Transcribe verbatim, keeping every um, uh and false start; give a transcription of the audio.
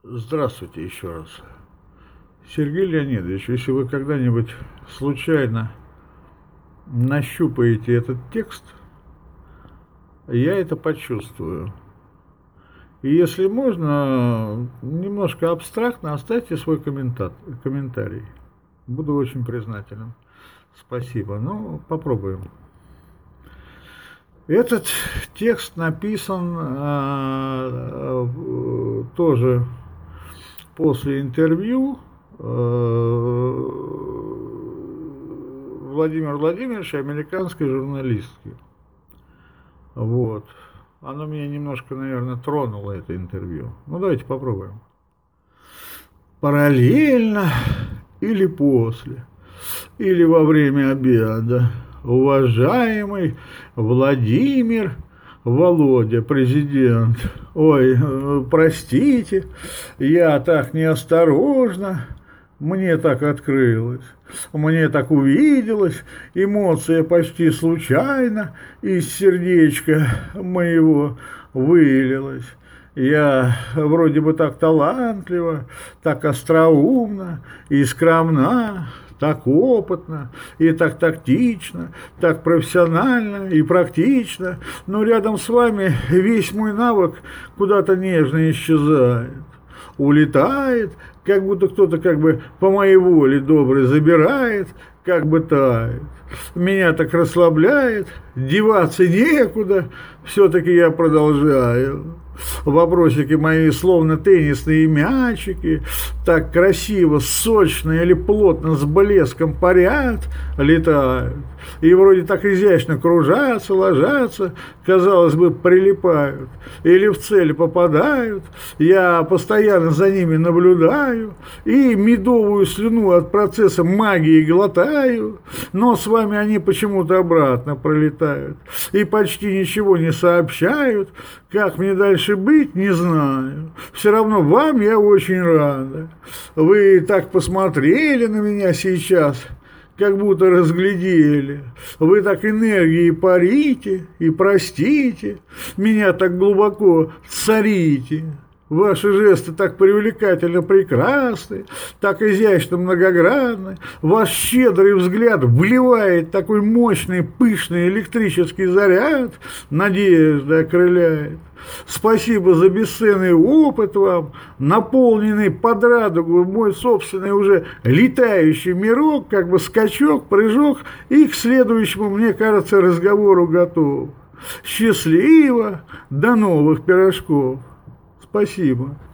Здравствуйте еще раз. Сергей Леонидович, если вы когда-нибудь случайно нащупаете этот текст, я это почувствую. И если можно, немножко абстрактно оставьте свой коммента- комментарий. Буду очень признателен. Спасибо. Ну, попробуем. Этот текст написан а, а, тоже после интервью Владимира Владимировича, американской журналистки. Вот. Оно меня немножко, наверное, тронуло, это интервью. Ну, давайте попробуем. Параллельно или после, или во время обеда, уважаемый Владимир Володя, президент, ой, простите, я так неосторожно, мне так открылось, мне так увиделось, эмоция почти случайно из сердечка моего вылилась. Я вроде бы так талантлива, так остроумна и скромна, так опытно и так тактично, так профессионально и практично, но рядом с вами весь мой навык куда-то нежно исчезает, улетает, как будто кто-то как бы по моей воле добрый забирает, как бы тает. Меня так расслабляет, деваться некуда, все-таки я продолжаю. Вопросики мои словно теннисные мячики, так красиво, сочно или плотно с блеском парят, летают. И вроде так изящно кружатся, ложатся, казалось бы, прилипают. Или в цель попадают, я постоянно за ними наблюдаю и медовую слюну от процесса магии глотаю, но с вами они почему-то обратно пролетают и почти ничего не сообщают. Как мне дальше быть, не знаю. Все равно вам я очень рада. Вы так посмотрели на меня сейчас, как будто разглядели. Вы так энергией парите и простите, меня так глубоко царите. Ваши жесты так привлекательно прекрасны, так изящно многогранны. Ваш щедрый взгляд вливает такой мощный, пышный электрический заряд, надежда окрыляет. Спасибо за бесценный опыт вам, наполненный под радугу мой собственный уже летающий мирок, как бы скачок, прыжок, и к следующему, мне кажется, разговору готов. Счастливо, до новых пирожков. Спасибо.